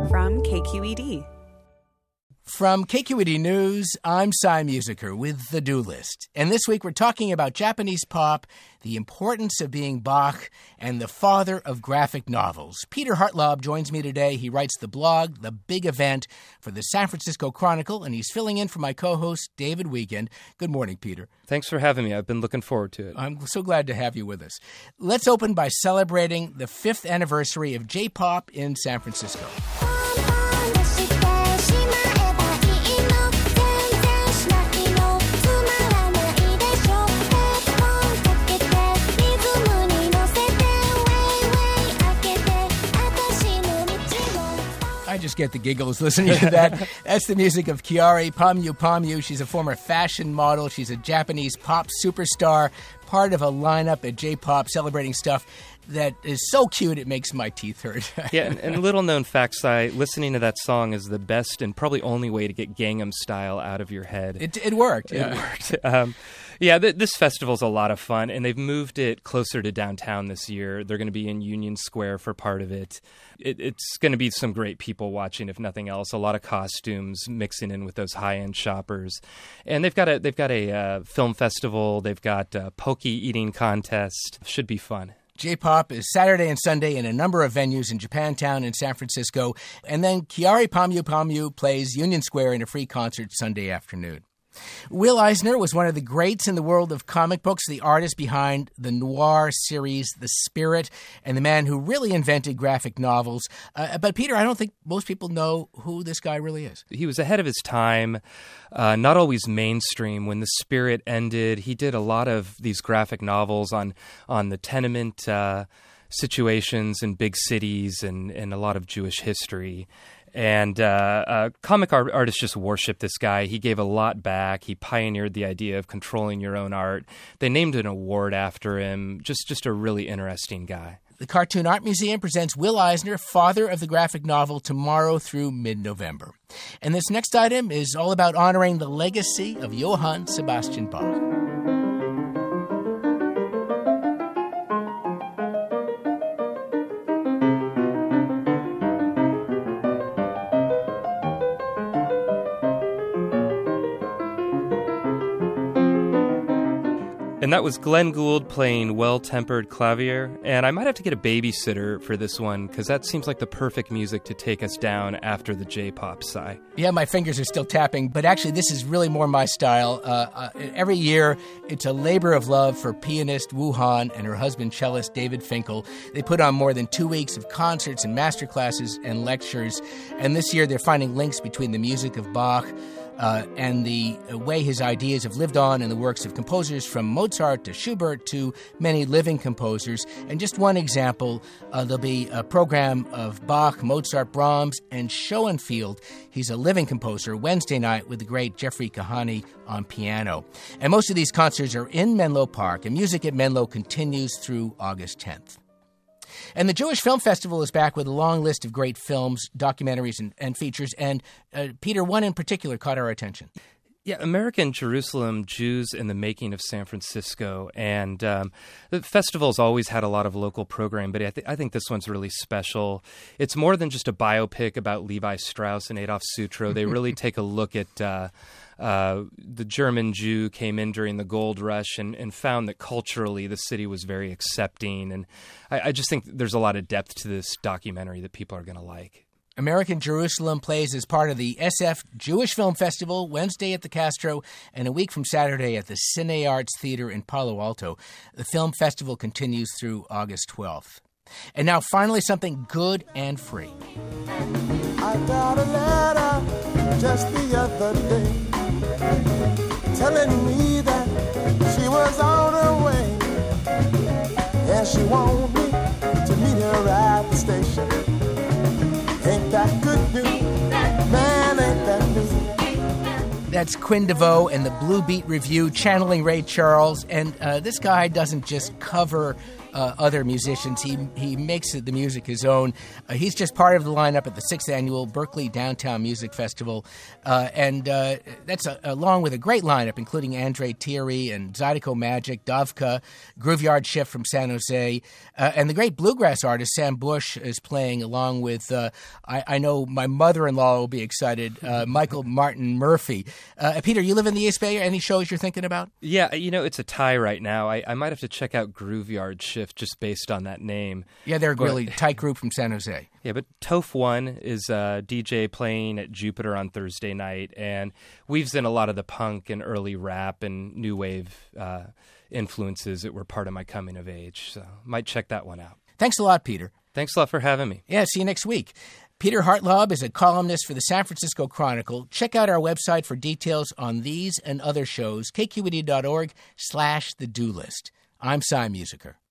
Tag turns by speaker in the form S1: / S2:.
S1: from KQED.
S2: From KQED News, I'm Cy Musiker with The Do List. And this week we're talking about Japanese pop, the importance of being Bach, and the father of graphic novels. Peter Hartlaub joins me today. He writes the blog, The Big Event, for the San Francisco Chronicle, and he's filling in for my co-host, David Wiegand. Good morning, Peter.
S3: Thanks for having me. I've been looking forward to it.
S2: I'm so glad to have you with us. Let's open by celebrating the 5th anniversary of J-pop in San Francisco. I just get the giggles listening to that. That's the music of Kyary Pamyu. She's a former fashion model. She's a Japanese pop superstar, part of a lineup at J-pop celebrating stuff that is so cute it makes my teeth hurt.
S3: Yeah, and little known facts, listening to that song is the best and probably only way to get Gangnam Style out of your head.
S2: It worked.
S3: It worked. This festival's a lot of fun, and they've moved it closer to downtown this year. They're going to be in Union Square for part of it. It's going to be some great people watching, if nothing else. A lot of costumes mixing in with those high-end shoppers, and they've got a film festival. They've got a poke eating contest. Should be fun.
S2: J-pop is Saturday and Sunday in a number of venues in Japantown and San Francisco, and then Kyary Pamyu plays Union Square in a free concert Sunday afternoon. Will Eisner was one of the greats in the world of comic books, the artist behind the noir series The Spirit, and the man who really invented graphic novels. But Peter, I don't think most people know who this guy really is.
S3: He was ahead of his time, not always mainstream. When The Spirit ended, he did a lot of these graphic novels on the tenement situations in big cities and a lot of Jewish history. And comic artists just worship this guy. He gave a lot back. He pioneered the idea of controlling your own art. They named an award after him. Just a really interesting guy.
S2: The Cartoon Art Museum presents Will Eisner, father of the graphic novel, tomorrow through mid-November. And this next item is all about honoring the legacy of Johann Sebastian Bach.
S3: And that was Glenn Gould playing Well-Tempered Clavier. And I might have to get a babysitter for this one, because that seems like the perfect music to take us down after the J-pop sigh.
S2: Yeah, my fingers are still tapping, but actually this is really more my style. Every year, it's a labor of love for pianist Wu Han and her husband, cellist David Finkel. They put on more than 2 weeks of concerts and masterclasses and lectures. And this year, they're finding links between the music of Bach and the way his ideas have lived on in the works of composers from Mozart to Schubert to many living composers. And just one example, there'll be a program of Bach, Mozart, Brahms, and Schoenfield. He's a living composer, Wednesday night with the great Jeffrey Kahane on piano. And most of these concerts are in Menlo Park, and Music at Menlo continues through August 10th. And the Jewish Film Festival is back with a long list of great films, documentaries, and features. And, Peter, one in particular caught our attention.
S3: Yeah, American Jerusalem, Jews in the Making of San Francisco. And the festival's always had a lot of local program, but I think this one's really special. It's more than just a biopic about Levi Strauss and Adolf Sutro. They really take a look at the German Jew came in during the gold rush and found that culturally the city was very accepting. And I just think there's a lot of depth to this documentary that people are going to like.
S2: American Jerusalem plays as part of the SF Jewish Film Festival, Wednesday at the Castro, and a week from Saturday at the Cine Arts Theater in Palo Alto. The film festival continues through August 12th. And now, finally, something good and free.
S4: I got a letter just the other day telling me that she was on her way, and she wanted me to meet her at the station. Ain't that good news? Man, ain't that news?
S2: That's Quinn DeVoe and the Blue Beat Review channeling Ray Charles. And this guy doesn't just cover other musicians. He makes the music his own. He's just part of the lineup at the 6th Annual Berkeley Downtown Music Festival. And that's along with a great lineup, including Andre Thierry and Zydeco Magic, Dovka, Grooveyard Shift from San Jose. And the great bluegrass artist Sam Bush is playing along with, I know my mother-in-law will be excited, Michael Martin Murphy. Peter, you live in the East Bay. Any shows you're thinking about?
S3: Yeah, it's a tie right now. I might have to check out Grooveyard Shift just based on that name.
S2: Yeah, they're a really tight group from San Jose.
S3: Yeah, but Toph One is a DJ playing at Jupiter on Thursday night and weaves in a lot of the punk and early rap and new wave influences that were part of my coming of age. So might check that one out.
S2: Thanks a lot, Peter.
S3: Thanks a lot for having me.
S2: Yeah, see you next week. Peter Hartlaub is a columnist for the San Francisco Chronicle. Check out our website for details on these and other shows, kqed.org/the-do list. I'm Cy Musiker.